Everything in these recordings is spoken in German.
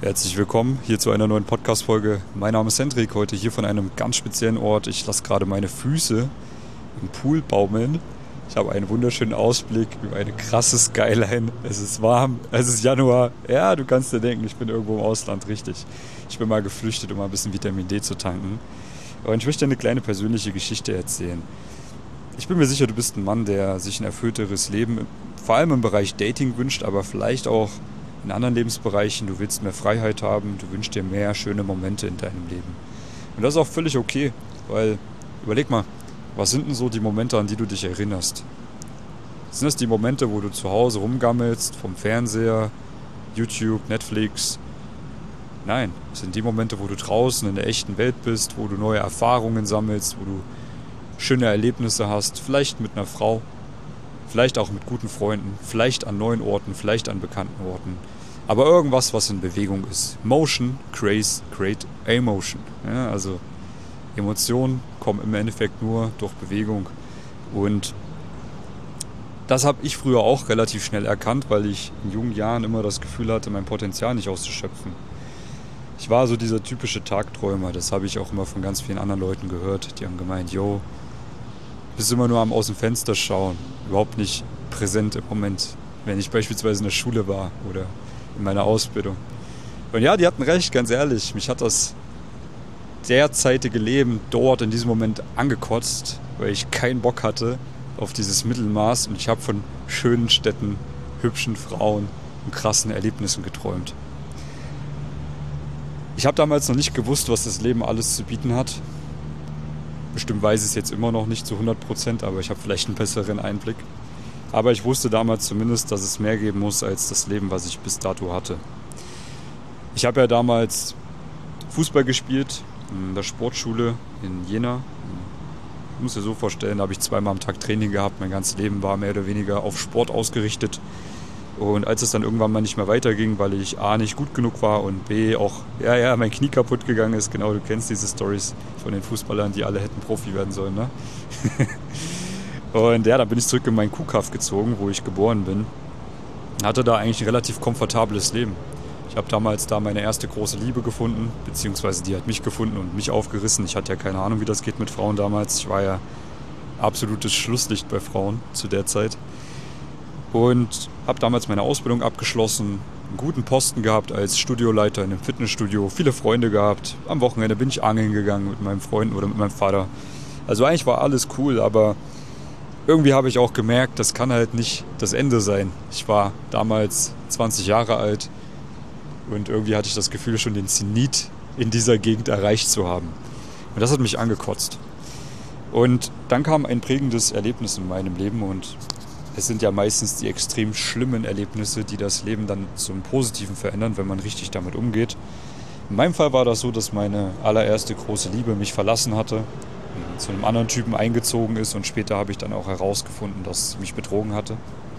Herzlich willkommen hier zu einer neuen Podcast-Folge. Mein Name ist Hendrik, heute hier von einem ganz speziellen Ort. Ich lasse gerade meine Füße im Pool baumeln. Ich habe einen wunderschönen Ausblick über eine krasse Skyline. Es ist warm, es ist Januar. Ja, du kannst dir denken, ich bin irgendwo im Ausland, richtig. Ich bin mal geflüchtet, um mal ein bisschen Vitamin D zu tanken. Und ich möchte dir eine kleine persönliche Geschichte erzählen. Ich bin mir sicher, du bist ein Mann, der sich ein erfüllteres Leben, vor allem im Bereich Dating wünscht, aber vielleicht auch in anderen Lebensbereichen. Du willst mehr Freiheit haben, du wünschst dir mehr schöne Momente in deinem Leben. Und das ist auch völlig okay, weil, überleg mal, was sind denn so die Momente, an die du dich erinnerst? Sind das die Momente, wo du zu Hause rumgammelst, vom Fernseher, YouTube, Netflix? Nein, es sind die Momente, wo du draußen in der echten Welt bist, wo du neue Erfahrungen sammelst, wo du schöne Erlebnisse hast, vielleicht mit einer Frau, vielleicht auch mit guten Freunden, vielleicht an neuen Orten, vielleicht an bekannten Orten. Aber irgendwas, was in Bewegung ist. Motion create emotion. Ja, also Emotionen kommen im Endeffekt nur durch Bewegung. Und das habe ich früher auch relativ schnell erkannt, weil ich in jungen Jahren immer das Gefühl hatte, mein Potenzial nicht auszuschöpfen. Ich war so dieser typische Tagträumer, das habe ich auch immer von ganz vielen anderen Leuten gehört. Die haben gemeint, yo, bist immer nur am aus dem Fenster schauen, überhaupt nicht präsent im Moment, wenn ich beispielsweise in der Schule war oder in meiner Ausbildung. Und ja, die hatten recht, ganz ehrlich, mich hat das derzeitige Leben dort in diesem Moment angekotzt, weil ich keinen Bock hatte auf dieses Mittelmaß und ich habe von schönen Städten, hübschen Frauen und krassen Erlebnissen geträumt. Ich habe damals noch nicht gewusst, was das Leben alles zu bieten hat. Bestimmt weiß ich es jetzt immer noch nicht zu 100%, aber ich habe vielleicht einen besseren Einblick. Aber ich wusste damals zumindest, dass es mehr geben muss als das Leben, was ich bis dato hatte. Ich habe ja damals Fußball gespielt in der Sportschule in Jena. Ich muss dir so vorstellen, da habe ich 2-mal am Tag Training gehabt. Mein ganzes Leben war mehr oder weniger auf Sport ausgerichtet. Und als es dann irgendwann mal nicht mehr weiterging, weil ich A, nicht gut genug war und B, auch mein Knie kaputt gegangen ist. Genau, du kennst diese Storys von den Fußballern, die alle hätten Profi werden sollen, ne? Und ja, dann bin ich zurück in meinen Kuhkaff gezogen, wo ich geboren bin. Hatte da eigentlich ein relativ komfortables Leben. Ich habe damals da meine erste große Liebe gefunden, beziehungsweise die hat mich gefunden und mich aufgerissen. Ich hatte ja keine Ahnung, wie das geht mit Frauen damals. Ich war ja absolutes Schlusslicht bei Frauen zu der Zeit. Und habe damals meine Ausbildung abgeschlossen, einen guten Posten gehabt als Studioleiter in einem Fitnessstudio, viele Freunde gehabt. Am Wochenende bin ich angeln gegangen mit meinem Freund oder mit meinem Vater. Also eigentlich war alles cool, aber irgendwie habe ich auch gemerkt, das kann halt nicht das Ende sein. Ich war damals 20 Jahre alt und irgendwie hatte ich das Gefühl, schon den Zenit in dieser Gegend erreicht zu haben. Und das hat mich angekotzt. Und dann kam ein prägendes Erlebnis in meinem Leben und es sind ja meistens die extrem schlimmen Erlebnisse, die das Leben dann zum Positiven verändern, wenn man richtig damit umgeht. In meinem Fall war das so, dass meine allererste große Liebe mich verlassen hatte, zu einem anderen Typen eingezogen ist und später habe ich dann auch herausgefunden, dass sie mich betrogen hatte.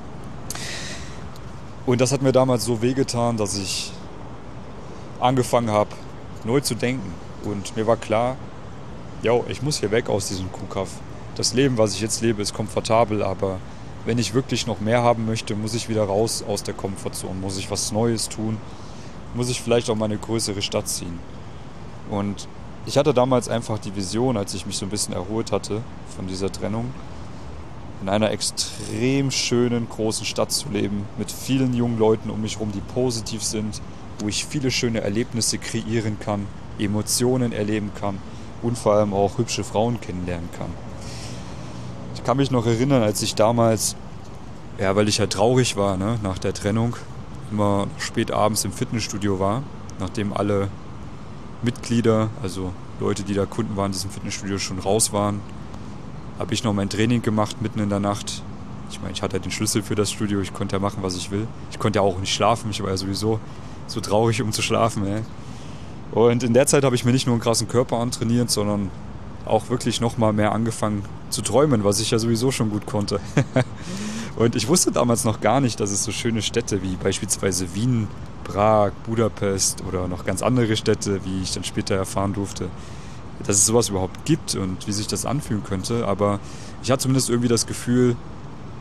Und das hat mir damals so wehgetan, dass ich angefangen habe, neu zu denken. Und mir war klar, ich muss hier weg aus diesem Kuhkaff. Das Leben, was ich jetzt lebe, ist komfortabel, aber wenn ich wirklich noch mehr haben möchte, muss ich wieder raus aus der Komfortzone, muss ich was Neues tun, muss ich vielleicht auch mal eine größere Stadt ziehen. Und ich hatte damals einfach die Vision, als ich mich so ein bisschen erholt hatte von dieser Trennung, in einer extrem schönen großen Stadt zu leben, mit vielen jungen Leuten um mich herum, die positiv sind, wo ich viele schöne Erlebnisse kreieren kann, Emotionen erleben kann und vor allem auch hübsche Frauen kennenlernen kann. Ich kann mich noch erinnern, als ich damals, weil ich halt traurig war, ne, nach der Trennung, immer spät abends im Fitnessstudio war, nachdem alle Mitglieder, also Leute, die da Kunden waren in diesem Fitnessstudio, schon raus waren, habe ich noch mein Training gemacht, mitten in der Nacht. Ich meine, ich hatte halt den Schlüssel für das Studio, ich konnte ja machen, was ich will. Ich konnte ja auch nicht schlafen, ich war ja sowieso so traurig, um zu schlafen. Ey. Und in der Zeit habe ich mir nicht nur einen krassen Körper antrainiert, sondern auch wirklich nochmal mehr angefangen zu träumen, was ich ja sowieso schon gut konnte. Und ich wusste damals noch gar nicht, dass es so schöne Städte wie beispielsweise Wien, Prag, Budapest oder noch ganz andere Städte, wie ich dann später erfahren durfte, dass es sowas überhaupt gibt und wie sich das anfühlen könnte. Aber ich hatte zumindest irgendwie das Gefühl,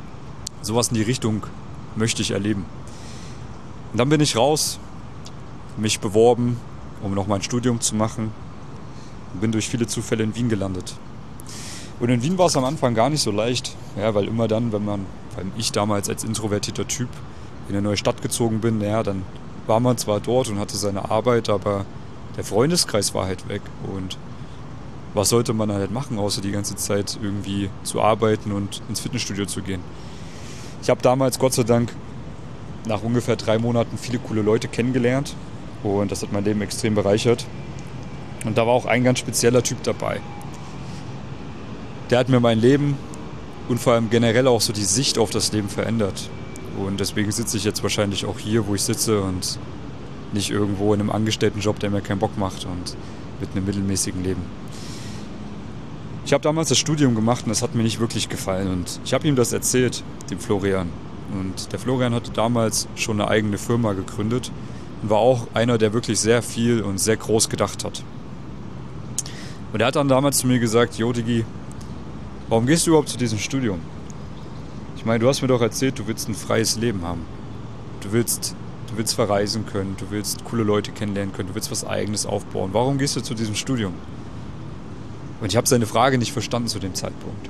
sowas in die Richtung möchte ich erleben. Und dann bin ich raus mich beworben, um noch mein Studium zu machen und bin durch viele Zufälle in Wien gelandet. Und in Wien war es am Anfang gar nicht so leicht, ja, weil immer dann, vor allem ich damals als introvertierter Typ in eine neue Stadt gezogen bin, ja, dann war man zwar dort und hatte seine Arbeit, aber der Freundeskreis war halt weg. Und was sollte man halt machen, außer die ganze Zeit irgendwie zu arbeiten und ins Fitnessstudio zu gehen? Ich habe damals, Gott sei Dank, nach ungefähr 3 Monaten viele coole Leute kennengelernt und das hat mein Leben extrem bereichert. Und da war auch ein ganz spezieller Typ dabei. Der hat mir mein Leben und vor allem generell auch so die Sicht auf das Leben verändert. Und deswegen sitze ich jetzt wahrscheinlich auch hier, wo ich sitze und nicht irgendwo in einem Angestelltenjob, der mir keinen Bock macht und mit einem mittelmäßigen Leben. Ich habe damals das Studium gemacht und das hat mir nicht wirklich gefallen. Und ich habe ihm das erzählt, dem Florian. Und der Florian hatte damals schon eine eigene Firma gegründet und war auch einer, der wirklich sehr viel und sehr groß gedacht hat. Und er hat dann damals zu mir gesagt, Jo Digi, warum gehst du überhaupt zu diesem Studium? Ich meine, du hast mir doch erzählt, du willst ein freies Leben haben. Du willst verreisen können, du willst coole Leute kennenlernen können, du willst was Eigenes aufbauen. Warum gehst du zu diesem Studium? Und ich habe seine Frage nicht verstanden zu dem Zeitpunkt.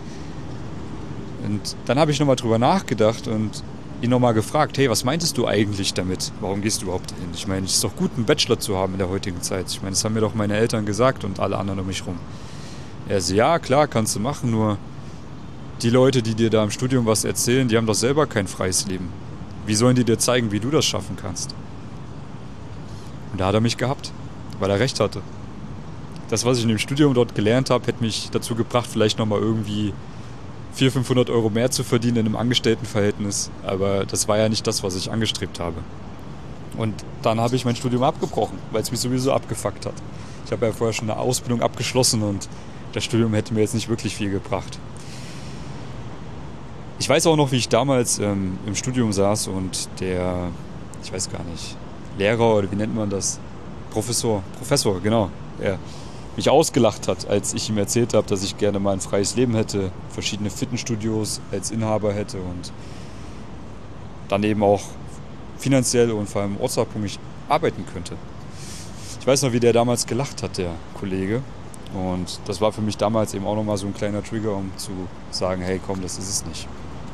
Und dann habe ich nochmal drüber nachgedacht und ihn nochmal gefragt, hey, was meintest du eigentlich damit? Warum gehst du überhaupt dahin? Ich meine, es ist doch gut, einen Bachelor zu haben in der heutigen Zeit. Ich meine, das haben mir doch meine Eltern gesagt und alle anderen um mich rum. Er so, ja, klar, kannst du machen, nur die Leute, die dir da im Studium was erzählen, die haben doch selber kein freies Leben. Wie sollen die dir zeigen, wie du das schaffen kannst? Und da hat er mich gehabt, weil er recht hatte. Das, was ich in dem Studium dort gelernt habe, hätte mich dazu gebracht, vielleicht nochmal irgendwie 400-500 Euro mehr zu verdienen in einem Angestelltenverhältnis. Aber das war ja nicht das, was ich angestrebt habe. Und dann habe ich mein Studium abgebrochen, weil es mich sowieso abgefuckt hat. Ich habe ja vorher schon eine Ausbildung abgeschlossen und das Studium hätte mir jetzt nicht wirklich viel gebracht. Ich weiß auch noch, wie ich damals im Studium saß und der, ich weiß gar nicht, Lehrer oder wie nennt man das? Professor, genau, ja, mich ausgelacht hat, als ich ihm erzählt habe, dass ich gerne mal ein freies Leben hätte, verschiedene Fitnessstudios als Inhaber hätte und dann eben auch finanziell und vor allem ortsabhängig arbeiten könnte. Ich weiß noch, wie der damals gelacht hat, der Kollege. Und das war für mich damals eben auch nochmal so ein kleiner Trigger, um zu sagen, hey komm, das ist es nicht.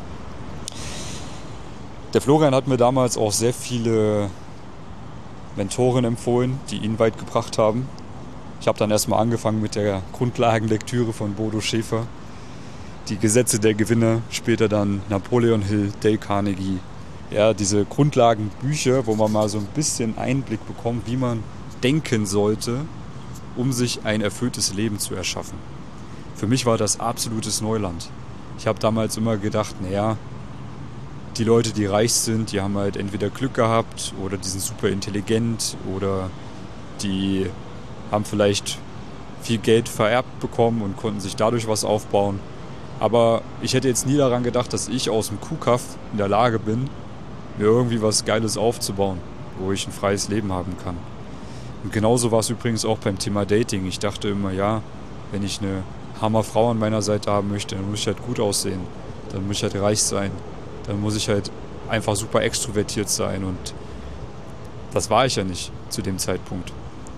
Der Florian hat mir damals auch sehr viele Mentoren empfohlen, die ihn weit gebracht haben. Ich habe dann erstmal angefangen mit der Grundlagenlektüre von Bodo Schäfer, die Gesetze der Gewinner, später dann Napoleon Hill, Dale Carnegie. Ja, diese Grundlagenbücher, wo man mal so ein bisschen Einblick bekommt, wie man denken sollte, um sich ein erfülltes Leben zu erschaffen. Für mich war das absolutes Neuland. Ich habe damals immer gedacht, naja, die Leute, die reich sind, die haben halt entweder Glück gehabt oder die sind super intelligent oder die haben vielleicht viel Geld vererbt bekommen und konnten sich dadurch was aufbauen. Aber ich hätte jetzt nie daran gedacht, dass ich aus dem Kuhkaff in der Lage bin, mir irgendwie was Geiles aufzubauen, wo ich ein freies Leben haben kann. Und genauso war es übrigens auch beim Thema Dating. Ich dachte immer, ja, wenn ich eine Hammerfrau an meiner Seite haben möchte, dann muss ich halt gut aussehen, dann muss ich halt reich sein, dann muss ich halt einfach super extrovertiert sein und das war ich ja nicht zu dem Zeitpunkt.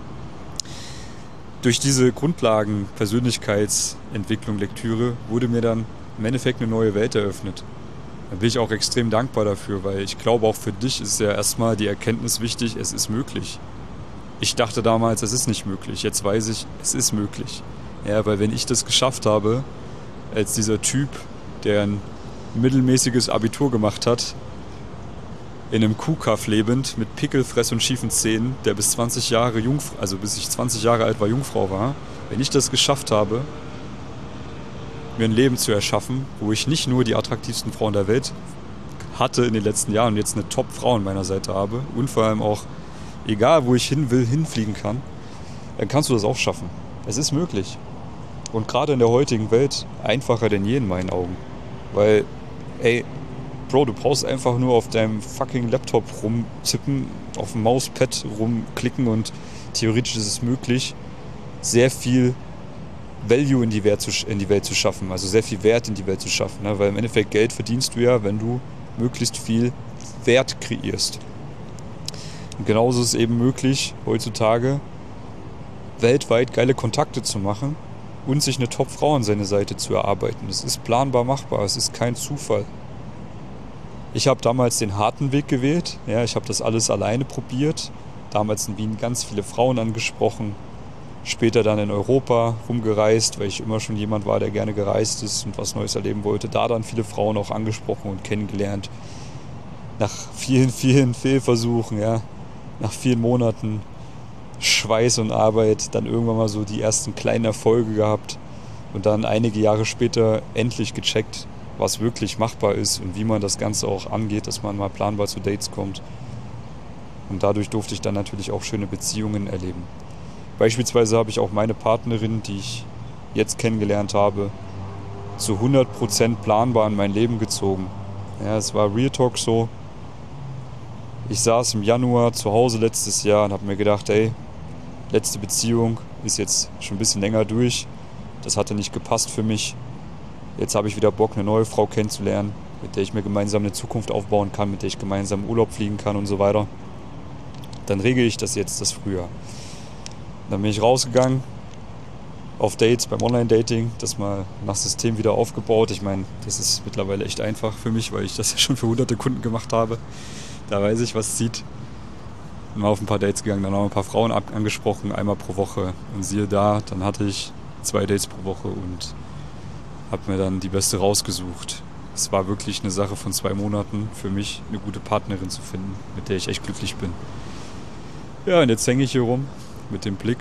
Durch diese Grundlagen Persönlichkeitsentwicklung, Lektüre wurde mir dann im Endeffekt eine neue Welt eröffnet. Da bin ich auch extrem dankbar dafür, weil ich glaube, auch für dich ist ja erstmal die Erkenntnis wichtig, es ist möglich. Ich dachte damals, es ist nicht möglich. Jetzt weiß ich, es ist möglich. Ja, weil wenn ich das geschafft habe, als dieser Typ, der ein mittelmäßiges Abitur gemacht hat, in einem Kuhkaff lebend, mit Pickelfress und schiefen Zähnen, der bis 20 Jahre bis ich 20 Jahre alt war, Jungfrau war, wenn ich das geschafft habe, mir ein Leben zu erschaffen, wo ich nicht nur die attraktivsten Frauen der Welt hatte in den letzten Jahren und jetzt eine Top-Frau an meiner Seite habe und vor allem auch, egal wo ich hin will, hinfliegen kann, dann kannst du das auch schaffen. Es ist möglich. Und gerade in der heutigen Welt einfacher denn je in meinen Augen. Weil, ey, Bro, du brauchst einfach nur auf deinem fucking Laptop rumtippen, auf dem Mauspad rumklicken und theoretisch ist es möglich, sehr viel Value in die Welt zu schaffen, also sehr viel Wert in die Welt zu schaffen, ne? Weil im Endeffekt Geld verdienst du ja, wenn du möglichst viel Wert kreierst. Und genauso ist es eben möglich, heutzutage weltweit geile Kontakte zu machen und sich eine Top-Frau an seine Seite zu erarbeiten. Es ist planbar machbar, es ist kein Zufall. Ich habe damals den harten Weg gewählt. Ja, ich habe das alles alleine probiert. Damals in Wien ganz viele Frauen angesprochen. Später dann in Europa rumgereist, weil ich immer schon jemand war, der gerne gereist ist und was Neues erleben wollte. Da dann viele Frauen auch angesprochen und kennengelernt. Nach vielen, vielen Fehlversuchen, ja, nach vielen Monaten Schweiß und Arbeit, dann irgendwann mal so die ersten kleinen Erfolge gehabt und dann einige Jahre später endlich gecheckt, was wirklich machbar ist und wie man das Ganze auch angeht, dass man mal planbar zu Dates kommt. Und dadurch durfte ich dann natürlich auch schöne Beziehungen erleben. Beispielsweise habe ich auch meine Partnerin, die ich jetzt kennengelernt habe, zu 100% planbar in mein Leben gezogen. Ja, es war Real Talk so. Ich saß im Januar zu Hause letztes Jahr und habe mir gedacht, ey, letzte Beziehung ist jetzt schon ein bisschen länger durch. Das hatte nicht gepasst für mich. Jetzt habe ich wieder Bock, eine neue Frau kennenzulernen, mit der ich mir gemeinsam eine Zukunft aufbauen kann, mit der ich gemeinsam in Urlaub fliegen kann und so weiter. Dann regle ich das jetzt das Frühjahr. Dann bin ich rausgegangen auf Dates beim Online-Dating, das mal nach System wieder aufgebaut. Ich meine, das ist mittlerweile echt einfach für mich, weil ich das ja schon für hunderte Kunden gemacht habe. Da weiß ich, was zieht. Bin mal auf ein paar Dates gegangen, dann auch ein paar Frauen angesprochen, einmal pro Woche. Und siehe da, dann hatte ich 2 Dates pro Woche und habe mir dann die beste rausgesucht. Es war wirklich eine Sache von 2 Monaten für mich, eine gute Partnerin zu finden, mit der ich echt glücklich bin. Ja, und jetzt hänge ich hier rum mit dem Blick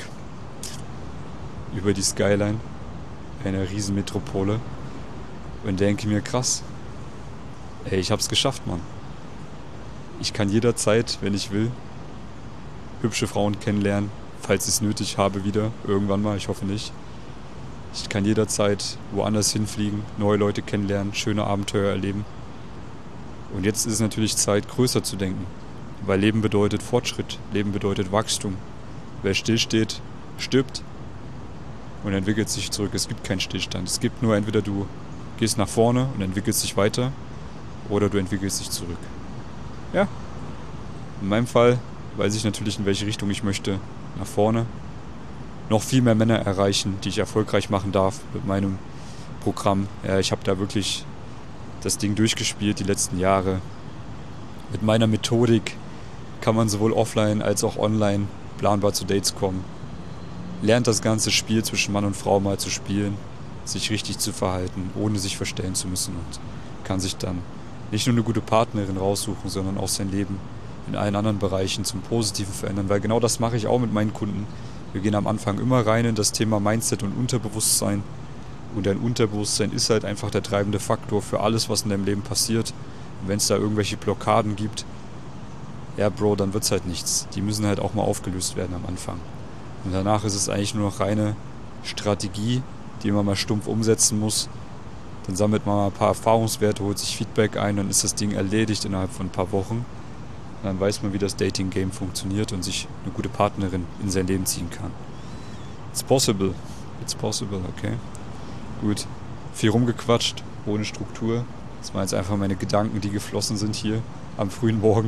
über die Skyline einer Riesenmetropole und denke mir, krass, ey, ich hab's geschafft, Mann. Ich kann jederzeit, wenn ich will, hübsche Frauen kennenlernen, falls ich es nötig habe wieder, irgendwann mal, ich hoffe nicht. Ich kann jederzeit woanders hinfliegen, neue Leute kennenlernen, schöne Abenteuer erleben. Und jetzt ist es natürlich Zeit, größer zu denken. Weil Leben bedeutet Fortschritt, Leben bedeutet Wachstum. Wer stillsteht, stirbt und entwickelt sich zurück. Es gibt keinen Stillstand. Es gibt nur entweder du gehst nach vorne und entwickelst dich weiter oder du entwickelst dich zurück. Ja, in meinem Fall weiß ich natürlich, in welche Richtung ich möchte. Nach vorne. Noch viel mehr Männer erreichen, die ich erfolgreich machen darf mit meinem Programm. Ja, ich habe da wirklich das Ding durchgespielt die letzten Jahre. Mit meiner Methodik kann man sowohl offline als auch online planbar zu Dates kommen. Lernt das ganze Spiel zwischen Mann und Frau mal zu spielen, sich richtig zu verhalten, ohne sich verstellen zu müssen und kann sich dann nicht nur eine gute Partnerin raussuchen, sondern auch sein Leben in allen anderen Bereichen zum Positiven verändern, weil genau das mache ich auch mit meinen Kunden. Wir gehen am Anfang immer rein in das Thema Mindset und Unterbewusstsein und dein Unterbewusstsein ist halt einfach der treibende Faktor für alles, was in deinem Leben passiert. Und wenn es da irgendwelche Blockaden gibt, ja Bro, dann wird's halt nichts. Die müssen halt auch mal aufgelöst werden am Anfang. Und danach ist es eigentlich nur noch reine Strategie, die man mal stumpf umsetzen muss. Dann sammelt man mal ein paar Erfahrungswerte, holt sich Feedback ein, dann ist das Ding erledigt innerhalb von ein paar Wochen. Und dann weiß man, wie das Dating-Game funktioniert und sich eine gute Partnerin in sein Leben ziehen kann. It's possible, okay. Gut, viel rumgequatscht, ohne Struktur. Das waren jetzt einfach meine Gedanken, die geflossen sind hier am frühen Morgen.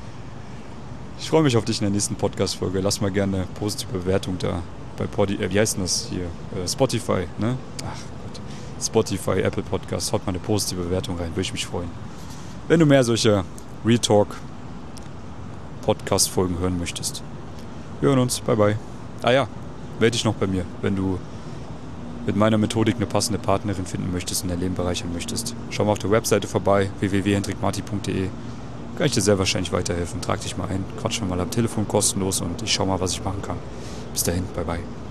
Ich freue mich auf dich in der nächsten Podcast-Folge. Lass mal gerne eine positive Bewertung da bei wie heißt denn das hier? Spotify, ne? Ach Gott. Spotify, Apple Podcast. Haut mal eine positive Bewertung rein, würde ich mich freuen. Wenn du mehr solcher Real Talk Podcast-Folgen hören möchtest. Wir hören uns. Bye, bye. Ah ja, melde dich noch bei mir, wenn du mit meiner Methodik eine passende Partnerin finden möchtest und dein Leben bereichern möchtest. Schau mal auf der Webseite vorbei, www.hendrikmarti.de. Kann ich dir sehr wahrscheinlich weiterhelfen. Trag dich mal ein, quatsch mal am Telefon kostenlos und ich schau mal, was ich machen kann. Bis dahin, bye bye.